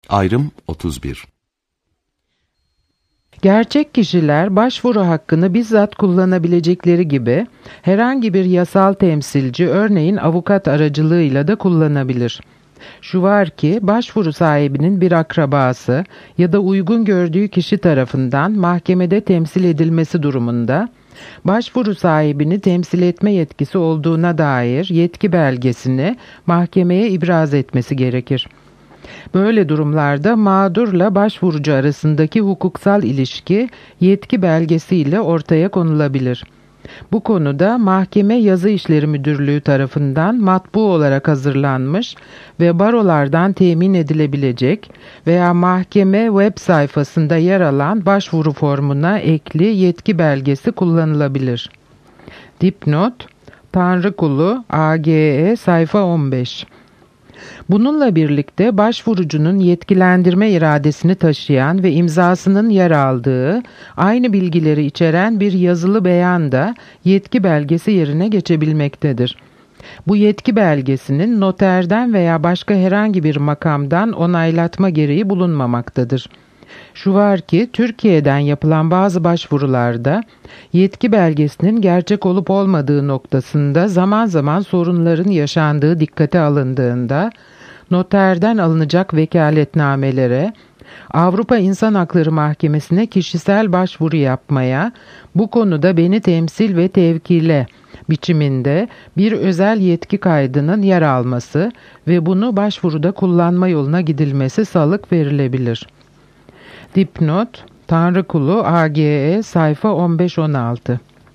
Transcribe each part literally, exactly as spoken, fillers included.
Ayrım otuz bir. Gerçek kişiler başvuru hakkını bizzat kullanabilecekleri gibi herhangi bir yasal temsilci, örneğin avukat aracılığıyla da kullanabilir. Şu var ki başvuru sahibinin bir akrabası ya da uygun gördüğü kişi tarafından mahkemede temsil edilmesi durumunda başvuru sahibini temsil etme yetkisi olduğuna dair yetki belgesini mahkemeye ibraz etmesi gerekir. Böyle durumlarda mağdurla başvurucu arasındaki hukuksal ilişki yetki belgesiyle ortaya konulabilir. Bu konuda Mahkeme Yazı İşleri Müdürlüğü tarafından matbu olarak hazırlanmış ve barolardan temin edilebilecek veya mahkeme web sayfasında yer alan başvuru formuna ekli yetki belgesi kullanılabilir. Dipnot: Tanrıkulu A G E sayfa on beş. Bununla birlikte başvurucunun yetkilendirme iradesini taşıyan ve imzasının yer aldığı aynı bilgileri içeren bir yazılı beyan da yetki belgesi yerine geçebilmektedir. Bu yetki belgesinin noterden veya başka herhangi bir makamdan onaylatma gereği bulunmamaktadır. Şu var ki Türkiye'den yapılan bazı başvurularda yetki belgesinin gerçek olup olmadığı noktasında zaman zaman sorunların yaşandığı dikkate alındığında noterden alınacak vekaletnamelere, Avrupa İnsan Hakları Mahkemesi'ne kişisel başvuru yapmaya, bu konuda beni temsil ve tevkile biçiminde bir özel yetki kaydının yer alması ve bunu başvuruda kullanma yoluna gidilmesi salık verilebilir. Dipnot: Tanrıkulu A G E sayfa on beş on altı.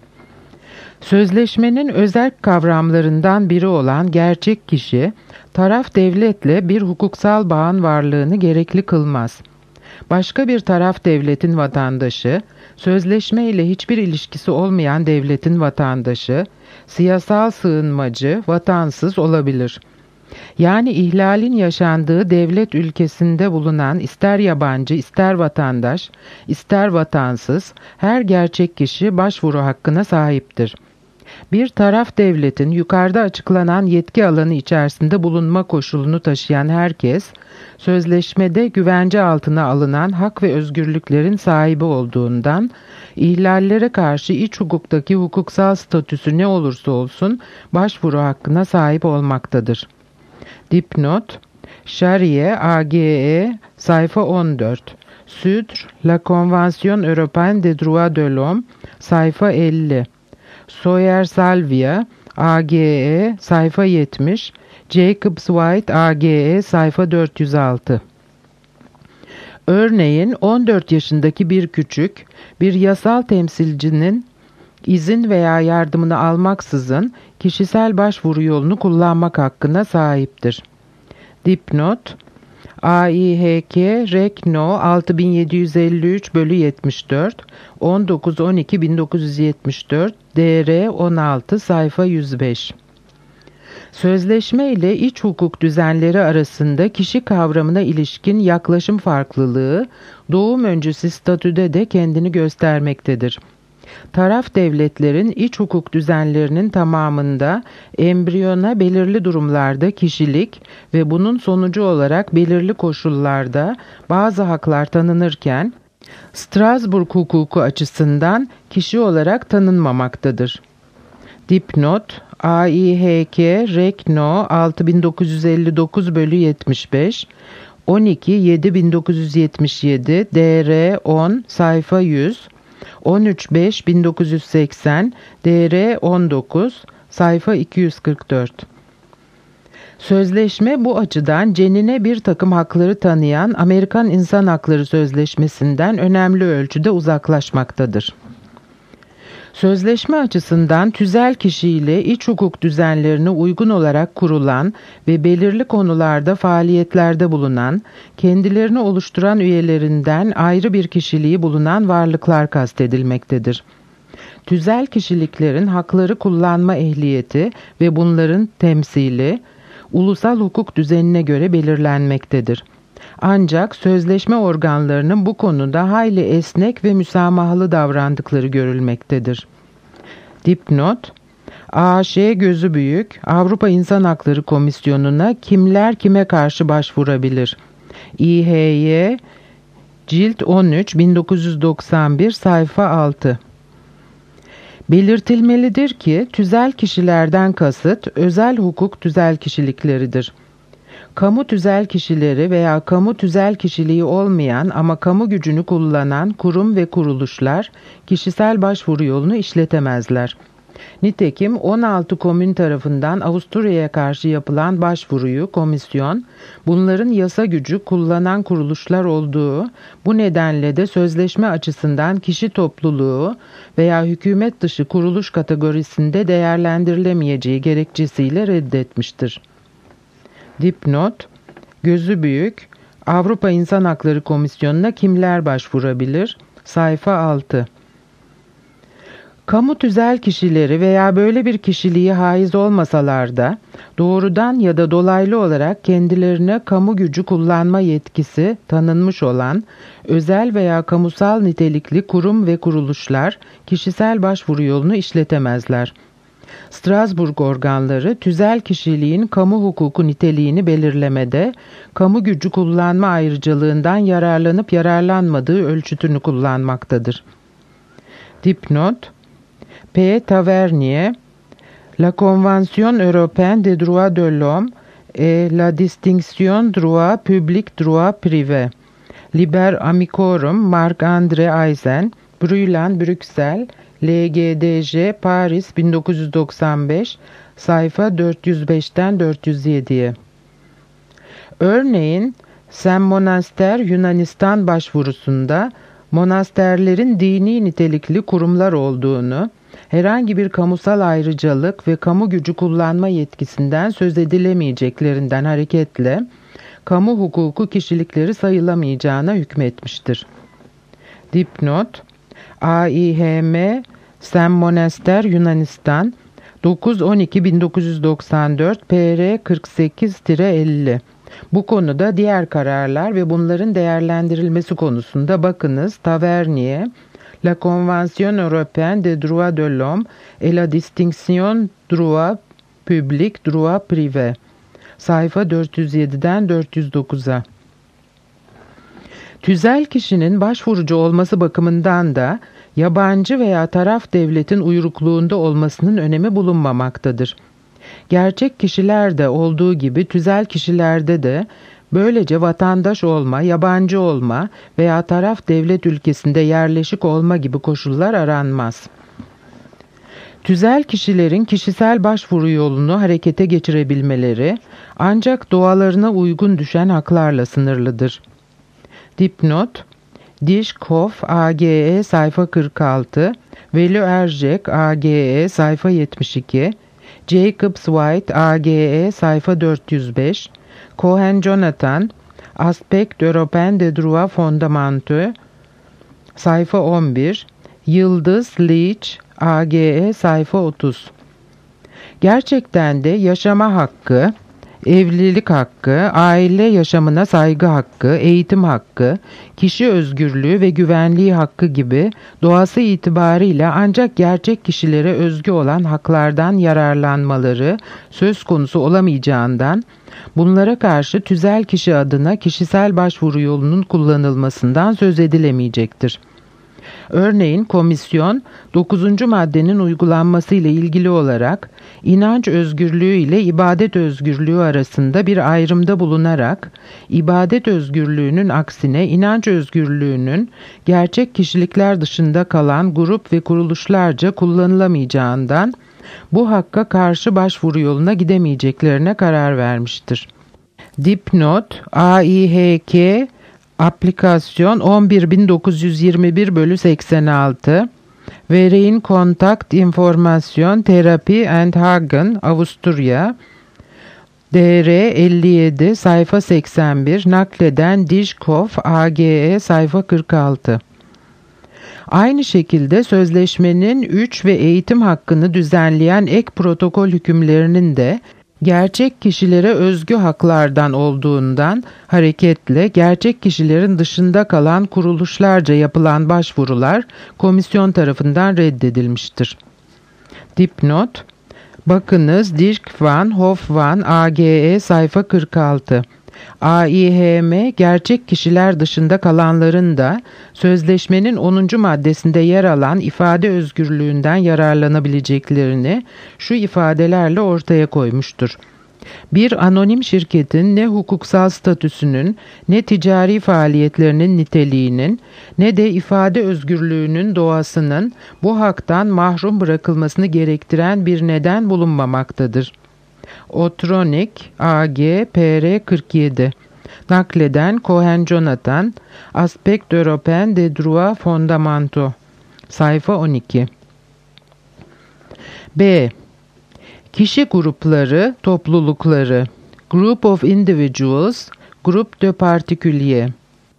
Sözleşmenin özerk kavramlarından biri olan gerçek kişi, taraf devletle bir hukuksal bağın varlığını gerekli kılmaz. Başka bir taraf devletin vatandaşı, sözleşme ile hiçbir ilişkisi olmayan devletin vatandaşı, siyasal sığınmacı, vatansız olabilir. Yani ihlalin yaşandığı devlet ülkesinde bulunan ister yabancı, ister vatandaş, ister vatansız her gerçek kişi başvuru hakkına sahiptir. Bir taraf devletin yukarıda açıklanan yetki alanı içerisinde bulunma koşulunu taşıyan herkes, sözleşmede güvence altına alınan hak ve özgürlüklerin sahibi olduğundan, ihlallere karşı iç hukuktaki hukuksal statüsü ne olursa olsun başvuru hakkına sahip olmaktadır. Dipnot: Şariye A G E sayfa on dört. Sudre, La Convention Européenne des Droits de l'Homme sayfa elli. Soyer Salvia A G E sayfa yetmiş. Jacobs White A G E sayfa dört yüz altı. Örneğin on dört yaşındaki bir küçük, bir yasal temsilcinin izin veya yardımını almaksızın kişisel başvuru yolunu kullanmak hakkına sahiptir. Dipnot: A İ H K Rek No altı bin yedi yüz elli üç bölü yetmiş dört on dokuz on iki bin dokuz yüz yetmiş dört D R on altı sayfa yüz beş. Sözleşme ile iç hukuk düzenleri arasında kişi kavramına ilişkin yaklaşım farklılığı doğum öncesi statüde de kendini göstermektedir. Taraf devletlerin iç hukuk düzenlerinin tamamında embriyona belirli durumlarda kişilik ve bunun sonucu olarak belirli koşullarda bazı haklar tanınırken, Strasbourg hukuku açısından kişi olarak tanınmamaktadır. Dipnot: A İ H K Rek No altı bin dokuz yüz elli dokuz bölü yetmiş beş on iki yedi bin dokuz yüz yetmiş yedi D R on sayfa yüz on üç beş bin dokuz yüz seksen D R on dokuz sayfa iki yüz kırk dört. Sözleşme bu açıdan cenine bir takım hakları tanıyan Amerikan İnsan Hakları Sözleşmesi'nden önemli ölçüde uzaklaşmaktadır. Sözleşme açısından tüzel kişiyle iç hukuk düzenlerine uygun olarak kurulan ve belirli konularda faaliyetlerde bulunan, kendilerini oluşturan üyelerinden ayrı bir kişiliği bulunan varlıklar kastedilmektedir. Tüzel kişiliklerin hakları kullanma ehliyeti ve bunların temsili, ulusal hukuk düzenine göre belirlenmektedir. Ancak sözleşme organlarının bu konuda hayli esnek ve müsamahalı davrandıkları görülmektedir. Dipnot: A Ş gözü büyük, Avrupa İnsan Hakları Komisyonu'na kimler kime karşı başvurabilir? İ H Y Cilt on üç bin dokuz yüz doksan bir sayfa altı. Belirtilmelidir ki tüzel kişilerden kasıt özel hukuk tüzel kişilikleridir. Kamu tüzel kişileri veya kamu tüzel kişiliği olmayan ama kamu gücünü kullanan kurum ve kuruluşlar kişisel başvuru yolunu işletemezler. Nitekim on altı komün tarafından Avusturya'ya karşı yapılan başvuruyu komisyon, bunların yasa gücü kullanan kuruluşlar olduğu, bu nedenle de sözleşme açısından kişi topluluğu veya hükümet dışı kuruluş kategorisinde değerlendirilemeyeceği gerekçesiyle reddetmiştir. Dipnot, gözü büyük, Avrupa İnsan Hakları Komisyonu'na kimler başvurabilir? Sayfa altı. Kamu tüzel kişileri veya böyle bir kişiliğe haiz olmasalar da doğrudan ya da dolaylı olarak kendilerine kamu gücü kullanma yetkisi tanınmış olan özel veya kamusal nitelikli kurum ve kuruluşlar kişisel başvuru yolunu işletemezler. Strasbourg organları tüzel kişiliğin kamu hukuku niteliğini belirlemede kamu gücü kullanma ayrıcalığından yararlanıp yararlanmadığı ölçütünü kullanmaktadır. Dipnot, P. Tavernier, La Convention Européenne des Droits de l'Homme et la Distinction Droit Public Droit Privé, Liber Amicorum, Marc-André Eisen, Bruylen, Brüksel, L G D J, Paris bin dokuz yüz doksan beş, sayfa dört yüz beşten dört yüz yediye. Örneğin, Saint-Monastère Yunanistan başvurusunda monasterlerin dini nitelikli kurumlar olduğunu, herhangi bir kamusal ayrıcalık ve kamu gücü kullanma yetkisinden söz edilemeyeceklerinden hareketle kamu hukuku kişilikleri sayılamayacağına hükmetmiştir. Dipnot, A İ H M Saint-Monastère Yunanistan dokuz on iki bin dokuz yüz doksan dört P R kırk sekiz elli. Bu konuda diğer kararlar ve bunların değerlendirilmesi konusunda bakınız Tavernier, La Convention Européenne des Droits de l'Homme et la Distinction Droit Public Droit Privé, sayfa dört yüz yediden dört yüz dokuza. Tüzel kişinin başvurucu olması bakımından da yabancı veya taraf devletin uyrukluğunda olmasının önemi bulunmamaktadır. Gerçek kişilerde olduğu gibi tüzel kişilerde de böylece vatandaş olma, yabancı olma veya taraf devlet ülkesinde yerleşik olma gibi koşullar aranmaz. Tüzel kişilerin kişisel başvuru yolunu harekete geçirebilmeleri ancak doğalarına uygun düşen haklarla sınırlıdır. Dipnot, Dishkov A G E sayfa kırk altı, Veli Ercek A G E sayfa yetmiş iki, Jacobs White A G E sayfa dört yüz beş, Cohen Jonathan Aspect Européen des Droits Fondamentaux sayfa on bir, Yıldız Leach A G E sayfa otuz. Gerçekten de yaşama hakkı, evlilik hakkı, aile yaşamına saygı hakkı, eğitim hakkı, kişi özgürlüğü ve güvenliği hakkı gibi doğası itibariyle ancak gerçek kişilere özgü olan haklardan yararlanmaları söz konusu olamayacağından, bunlara karşı tüzel kişi adına kişisel başvuru yolunun kullanılmasından söz edilemeyecektir. Örneğin komisyon dokuzuncu maddenin uygulanması ile ilgili olarak inanç özgürlüğü ile ibadet özgürlüğü arasında bir ayrımda bulunarak ibadet özgürlüğünün aksine inanç özgürlüğünün gerçek kişilikler dışında kalan grup ve kuruluşlarca kullanılamayacağından bu hakka karşı başvuru yoluna gidemeyeceklerine karar vermiştir. Dipnot A İ H K Aplikasyon on bir bin dokuz yüz yirmi bir bölü seksen altı, Verein Kontakt Informasyon Terapi and Hagen Avusturya, D R elli yedi sayfa seksen bir, nakleden Dishkov A G E sayfa kırk altı. Aynı şekilde sözleşmenin üç ve eğitim hakkını düzenleyen ek protokol hükümlerinin de gerçek kişilere özgü haklardan olduğundan hareketle gerçek kişilerin dışında kalan kuruluşlarca yapılan başvurular komisyon tarafından reddedilmiştir. Dipnot, bakınız Dirk van Hofvan A G E sayfa kırk altı, A İ H M, gerçek kişiler dışında kalanların da sözleşmenin onuncu maddesinde yer alan ifade özgürlüğünden yararlanabileceklerini şu ifadelerle ortaya koymuştur. Bir anonim şirketin ne hukuksal statüsünün, ne ticari faaliyetlerinin niteliğinin, ne de ifade özgürlüğünün doğasının bu haktan mahrum bırakılmasını gerektiren bir neden bulunmamaktadır. Otronic, A G P R kırk yedi. Nakleden Cohen Jonathan, Aspect Européen des Droits Fondamentaux. Sayfa on iki. B. Kişi grupları, toplulukları. Group of individuals, group de particuliers.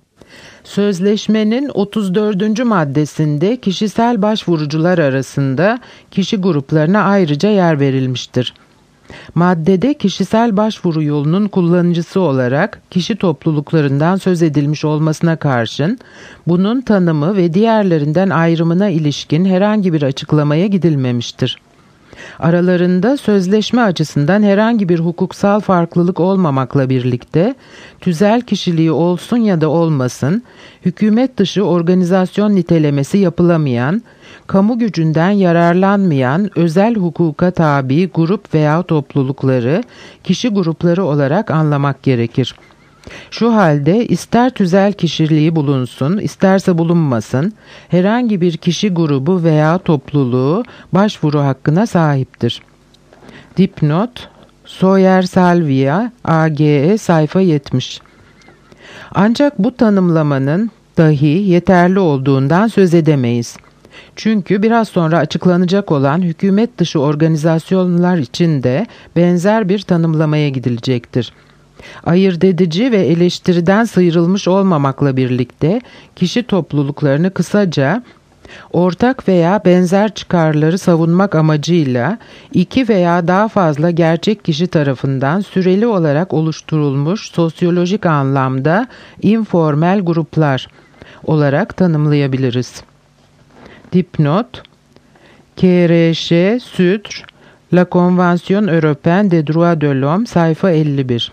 Sözleşmenin otuz dördüncü maddesinde kişisel başvurucular arasında kişi gruplarına ayrıca yer verilmiştir. Maddede kişisel başvuru yolunun kullanıcısı olarak kişi topluluklarından söz edilmiş olmasına karşın, bunun tanımı ve diğerlerinden ayrımına ilişkin herhangi bir açıklamaya gidilmemiştir. Aralarında sözleşme açısından herhangi bir hukuksal farklılık olmamakla birlikte, tüzel kişiliği olsun ya da olmasın, hükümet dışı organizasyon nitelemesi yapılamayan, kamu gücünden yararlanmayan özel hukuka tabi grup veya toplulukları, kişi grupları olarak anlamak gerekir. Şu halde ister tüzel kişiliği bulunsun, isterse bulunmasın, herhangi bir kişi grubu veya topluluğu başvuru hakkına sahiptir. Dipnot, Sawyer Salvia, A G E sayfa yetmiş. Ancak bu tanımlamanın dahi yeterli olduğundan söz edemeyiz. Çünkü biraz sonra açıklanacak olan hükümet dışı organizasyonlar için de benzer bir tanımlamaya gidilecektir. Ayırt edici ve eleştiriden sıyrılmış olmamakla birlikte kişi topluluklarını kısaca ortak veya benzer çıkarları savunmak amacıyla iki veya daha fazla gerçek kişi tarafından süreli olarak oluşturulmuş sosyolojik anlamda informel gruplar olarak tanımlayabiliriz. Dipnot, K R Ş Sutre, La Convention Européenne des Droits de l'Homme sayfa elli bir.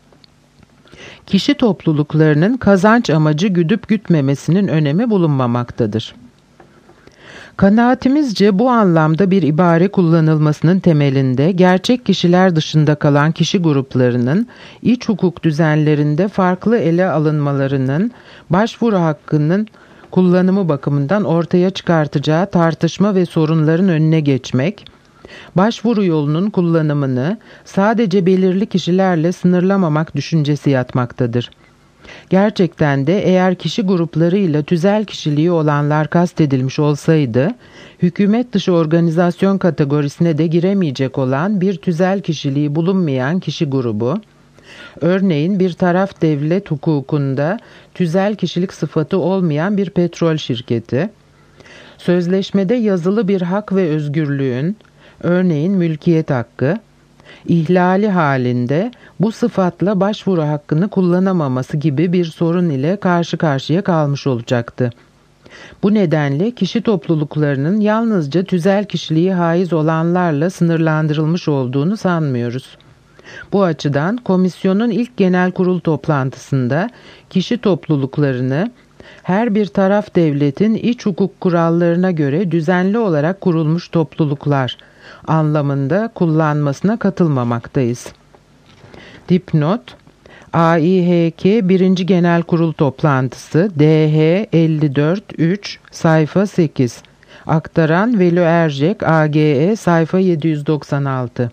Kişi topluluklarının kazanç amacı güdüp gütmemesinin önemi bulunmamaktadır. Kanaatimizce bu anlamda bir ibare kullanılmasının temelinde gerçek kişiler dışında kalan kişi gruplarının iç hukuk düzenlerinde farklı ele alınmalarının başvuru hakkının kullanımı bakımından ortaya çıkartacağı tartışma ve sorunların önüne geçmek, başvuru yolunun kullanımını sadece belirli kişilerle sınırlamamak düşüncesi yatmaktadır. Gerçekten de eğer kişi gruplarıyla tüzel kişiliği olanlar kastedilmiş olsaydı, hükümet dışı organizasyon kategorisine de giremeyecek olan bir tüzel kişiliği bulunmayan kişi grubu, örneğin bir taraf devlet hukukunda tüzel kişilik sıfatı olmayan bir petrol şirketi, sözleşmede yazılı bir hak ve özgürlüğün, örneğin mülkiyet hakkı, ihlali halinde bu sıfatla başvuru hakkını kullanamaması gibi bir sorun ile karşı karşıya kalmış olacaktı. Bu nedenle kişi topluluklarının yalnızca tüzel kişiliği haiz olanlarla sınırlandırılmış olduğunu sanmıyoruz. Bu açıdan komisyonun ilk genel kurul toplantısında kişi topluluklarını her bir taraf devletin iç hukuk kurallarına göre düzenli olarak kurulmuş topluluklar anlamında kullanmasına katılmamaktayız. Dipnot, A İ H K birinci Genel Kurul Toplantısı D H elli dört üç sayfa sekiz. Aktaran Veli Ercek A G E sayfa yedi yüz doksan altı.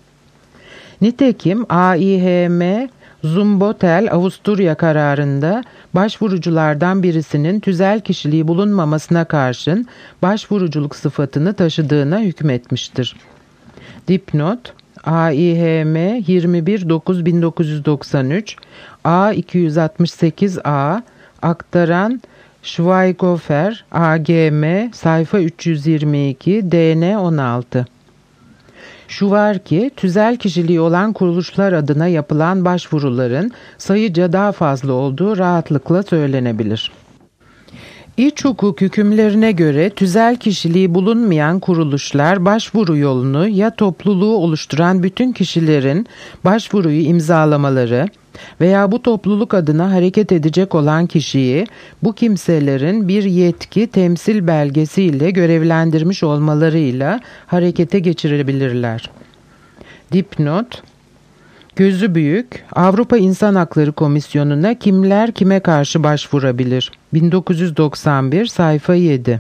Nitekim A İ H M Zumbotel Avusturya kararında başvuruculardan birisinin tüzel kişiliği bulunmamasına karşın başvuruculuk sıfatını taşıdığına hükmetmiştir. Dipnot, A İ H M yirmi bir dokuz bin dokuz yüz doksan üç A iki yüz altmış sekiz A aktaran Schweighöfer A G M sayfa üç yüz yirmi iki D N on altı. Şu var ki, tüzel kişiliği olan kuruluşlar adına yapılan başvuruların sayıca daha fazla olduğu rahatlıkla söylenebilir. İç hukuk hükümlerine göre tüzel kişiliği bulunmayan kuruluşlar başvuru yolunu ya topluluğu oluşturan bütün kişilerin başvuruyu imzalamaları veya bu topluluk adına hareket edecek olan kişiyi bu kimselerin bir yetki temsil belgesiyle görevlendirmiş olmalarıyla harekete geçirebilirler. Dipnot: Gözü büyük, Avrupa İnsan Hakları Komisyonu'na kimler kime karşı başvurabilir? bin dokuz yüz doksan bir sayfa yedi.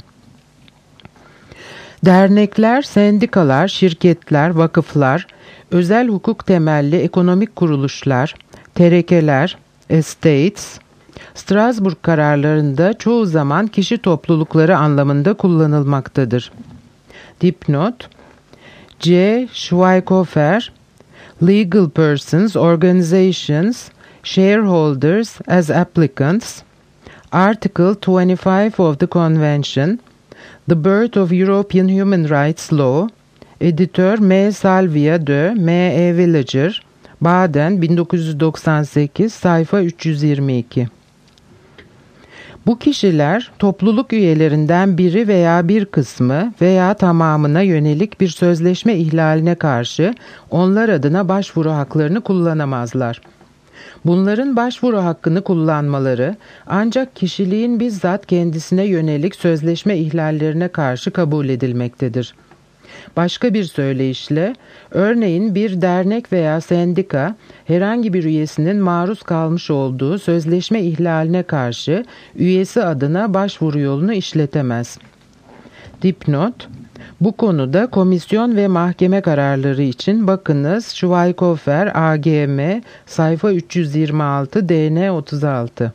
Dernekler, sendikalar, şirketler, vakıflar, özel hukuk temelli ekonomik kuruluşlar, terekeler, estates, Strasbourg kararlarında çoğu zaman kişi toplulukları anlamında kullanılmaktadır. Dipnot: C. Schweighofer, Legal Persons, Organizations, Shareholders as Applicants, Article twenty-five of the Convention, The Birth of European Human Rights Law, Editör M. Salvia de M. E. Villager, Baden bin dokuz yüz doksan sekiz sayfa üç yüz yirmi iki. Bu kişiler topluluk üyelerinden biri veya bir kısmı veya tamamına yönelik bir sözleşme ihlaline karşı onlar adına başvuru haklarını kullanamazlar. Bunların başvuru hakkını kullanmaları ancak kişiliğin bizzat kendisine yönelik sözleşme ihlallerine karşı kabul edilmektedir. Başka bir söyleyişle, örneğin bir dernek veya sendika herhangi bir üyesinin maruz kalmış olduğu sözleşme ihlaline karşı üyesi adına başvuru yolunu işletemez. Dipnot: Bu konuda komisyon ve mahkeme kararları için bakınız Schweighofer A G M sayfa üç yüz yirmi altı D N otuz altı.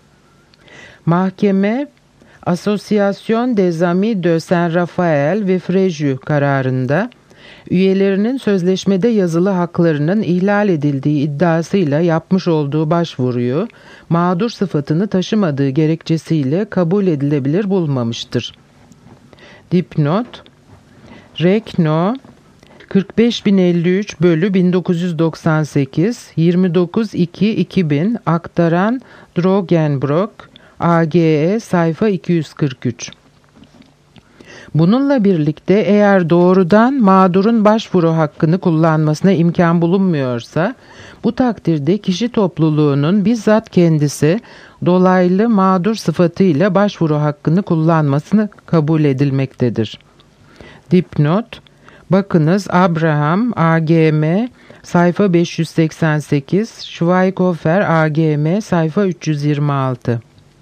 Mahkeme Association des Amis de Saint-Raphaël ve Fréjus kararında üyelerinin sözleşmede yazılı haklarının ihlal edildiği iddiasıyla yapmış olduğu başvuruyu mağdur sıfatını taşımadığı gerekçesiyle kabul edilebilir bulmamıştır. Dipnot: Rekno kırk beş bin elli üç bölü bin dokuz yüz doksan sekiz yirmi dokuz iki iki bin aktaran Drogenbrock A G E sayfa iki yüz kırk üç. Bununla birlikte eğer doğrudan mağdurun başvuru hakkını kullanmasına imkan bulunmuyorsa, bu takdirde kişi topluluğunun bizzat kendisi dolaylı mağdur sıfatıyla başvuru hakkını kullanmasını kabul edilmektedir. Dipnot: Bakınız Abraham A G M sayfa beş yüz seksen sekiz, Schweighofer A G M sayfa üç yüz yirmi altı.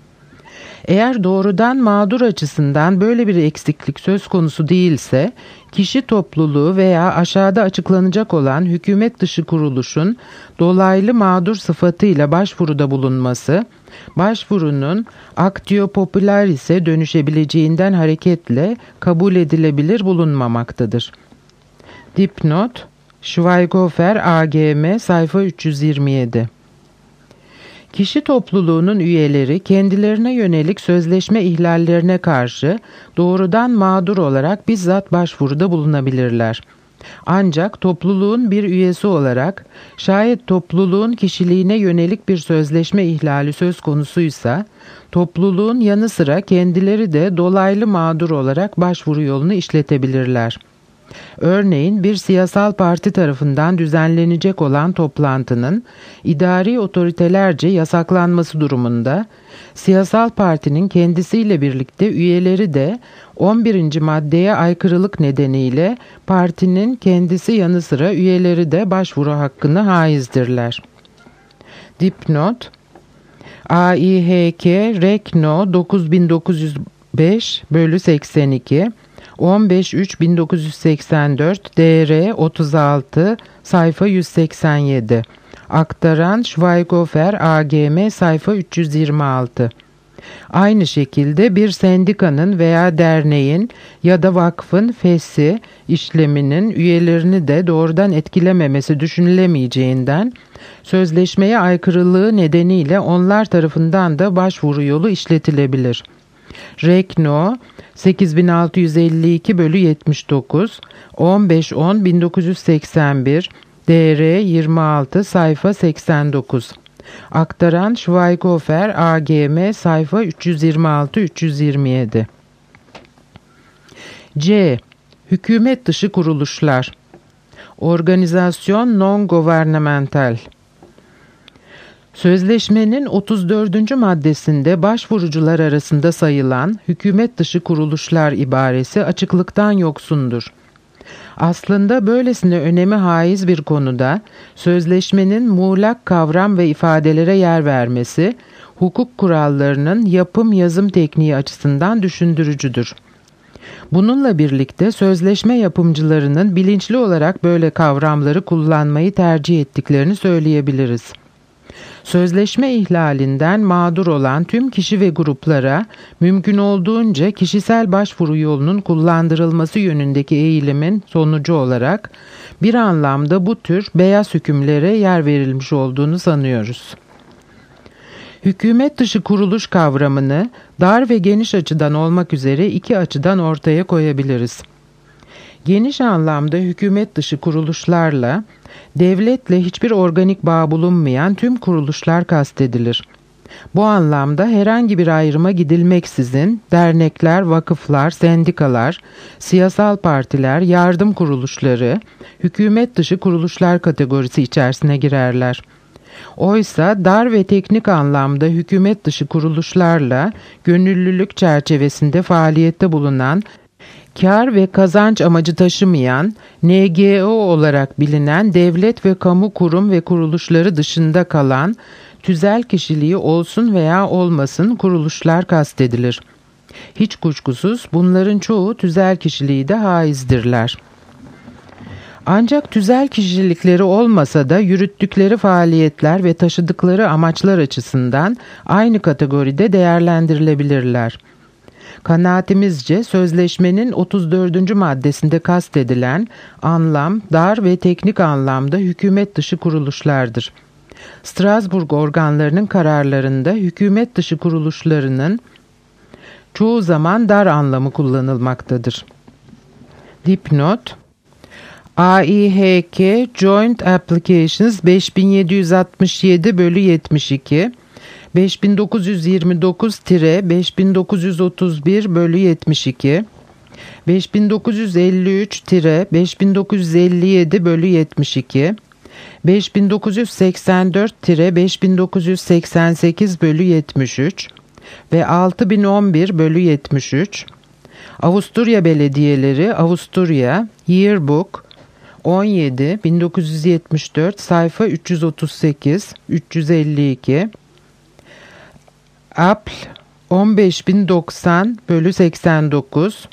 Eğer doğrudan mağdur açısından böyle bir eksiklik söz konusu değilse, kişi topluluğu veya aşağıda açıklanacak olan hükümet dışı kuruluşun dolaylı mağdur sıfatıyla başvuruda bulunması, başvurunun actio popularis'e dönüşebileceğinden hareketle kabul edilebilir bulunmamaktadır. Dipnot: Schweighofer A G M sayfa üç yüz yirmi yedi. Kişi topluluğunun üyeleri kendilerine yönelik sözleşme ihlallerine karşı doğrudan mağdur olarak bizzat başvuruda bulunabilirler. Ancak topluluğun bir üyesi olarak şayet topluluğun kişiliğine yönelik bir sözleşme ihlali söz konusuysa, topluluğun yanı sıra kendileri de dolaylı mağdur olarak başvuru yolunu işletebilirler. Örneğin bir siyasal parti tarafından düzenlenecek olan toplantının idari otoritelerce yasaklanması durumunda, siyasal partinin kendisiyle birlikte üyeleri de on birinci maddeye aykırılık nedeniyle partinin kendisi yanı sıra üyeleri de başvuru hakkını haizdirler. Dipnot: A İ H K Rekno dokuz bin dokuz yüz beş bölü seksen iki on beş üç bin dokuz yüz seksen dört D R otuz altı sayfa yüz seksen yedi. Aktaran Schweighofer A G M sayfa üç yüz yirmi altı. Aynı şekilde bir sendikanın veya derneğin ya da vakfın fesih işleminin üyelerini de doğrudan etkilememesi düşünülemeyeceğinden, sözleşmeye aykırılığı nedeniyle onlar tarafından da başvuru yolu işletilebilir. Rekno sekiz bin altı yüz elli iki bölü yetmiş dokuz on beş on bin dokuz yüz seksen bir D R yirmi altı sayfa seksen dokuz. Aktaran Schweighofer A G M sayfa üç yüz yirmi altı üç yüz yirmi yedi. C. Hükümet dışı kuruluşlar. Organizasyon non-governmental. Sözleşmenin otuz dördüncü maddesinde başvurucular arasında sayılan hükümet dışı kuruluşlar ibaresi açıklıktan yoksundur. Aslında böylesine önemi haiz bir konuda sözleşmenin muğlak kavram ve ifadelere yer vermesi, hukuk kurallarının yapım yazım tekniği açısından düşündürücüdür. Bununla birlikte sözleşme yapımcılarının bilinçli olarak böyle kavramları kullanmayı tercih ettiklerini söyleyebiliriz. Sözleşme ihlalinden mağdur olan tüm kişi ve gruplara mümkün olduğunca kişisel başvuru yolunun kullandırılması yönündeki eğilimin sonucu olarak bir anlamda bu tür beyaz hükümlere yer verilmiş olduğunu sanıyoruz. Hükümet dışı kuruluş kavramını dar ve geniş açıdan olmak üzere iki açıdan ortaya koyabiliriz. Geniş anlamda hükümet dışı kuruluşlarla, devletle hiçbir organik bağ bulunmayan tüm kuruluşlar kastedilir. Bu anlamda herhangi bir ayrıma gidilmeksizin dernekler, vakıflar, sendikalar, siyasal partiler, yardım kuruluşları, hükümet dışı kuruluşlar kategorisi içerisine girerler. Oysa dar ve teknik anlamda hükümet dışı kuruluşlarla gönüllülük çerçevesinde faaliyette bulunan, kar ve kazanç amacı taşımayan, N G O olarak bilinen devlet ve kamu kurum ve kuruluşları dışında kalan, tüzel kişiliği olsun veya olmasın kuruluşlar kastedilir. Hiç kuşkusuz bunların çoğu tüzel kişiliği de haizdirler. Ancak tüzel kişilikleri olmasa da yürüttükleri faaliyetler ve taşıdıkları amaçlar açısından aynı kategoride değerlendirilebilirler. Kanaatimizce sözleşmenin otuz dördüncü maddesinde kastedilen anlam, dar ve teknik anlamda hükümet dışı kuruluşlardır. Strasbourg organlarının kararlarında hükümet dışı kuruluşlarının çoğu zaman dar anlamı kullanılmaktadır. Dipnot: A İ H K Joint Applications beş bin yedi yüz altmış yedi bölü yetmiş iki, beş bin dokuz yüz yirmi dokuz beş bin dokuz yüz otuz bir bölü yetmiş iki, beş bin dokuz yüz elli üç beş bin dokuz yüz elli yedi bölü yetmiş iki, beş bin dokuz yüz seksen dört beş bin dokuz yüz seksen sekiz bölü yetmiş üç ve altı bin on bir bölü yetmiş üç, Avusturya Belediyeleri Avusturya Yearbook on yedi bin dokuz yüz yetmiş dört sayfa üç yüz otuz sekiz üç yüz elli iki, A P L on beş bin doksan bölü seksen dokuz,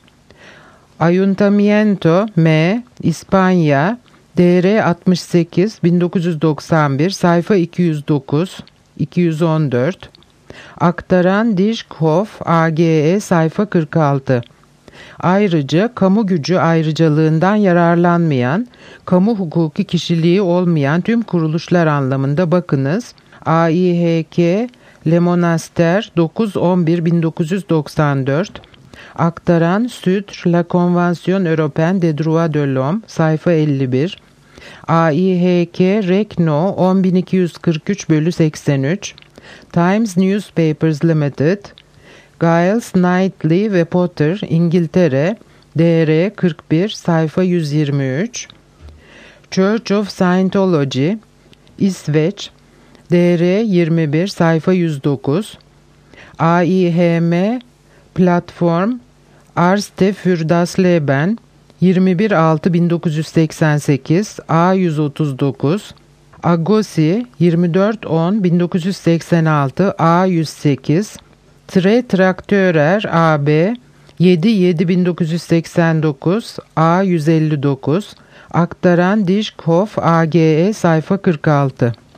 Ayuntamiento M İspanya D R altmış sekiz bin dokuz yüz doksan bir sayfa iki yüz dokuz iki yüz on dört, Aktaran Dishkhoff A G E sayfa kırk altı. Ayrıca kamu gücü ayrıcalığından yararlanmayan, kamu hukuki kişiliği olmayan tüm kuruluşlar anlamında bakınız. A İ H K Le Monastère dokuz on bir bin dokuz yüz doksan dört, Aktaran Sur la Convention Européenne des Droits de l'Homme sayfa elli bir, A İ H K Rekno on bin iki yüz kırk üç bölü seksen üç, Times Newspapers Limited, Giles, Knightley ve Potter İngiltere D R kırk bir sayfa yüz yirmi üç, Church of Scientology İsveç D R yirmi bir sayfa yüz dokuz, A İ H M Platform Arste für das Leben yirmi bir altı bin dokuz yüz seksen sekiz A yüz otuz dokuz, Agosi yirmi dört on bin dokuz yüz seksen altı A yüz sekiz, Tre Traktörer A B yedi yedi bin dokuz yüz seksen dokuz A yüz elli dokuz, Aktaran Dishkhoff A G E sayfa kırk altı.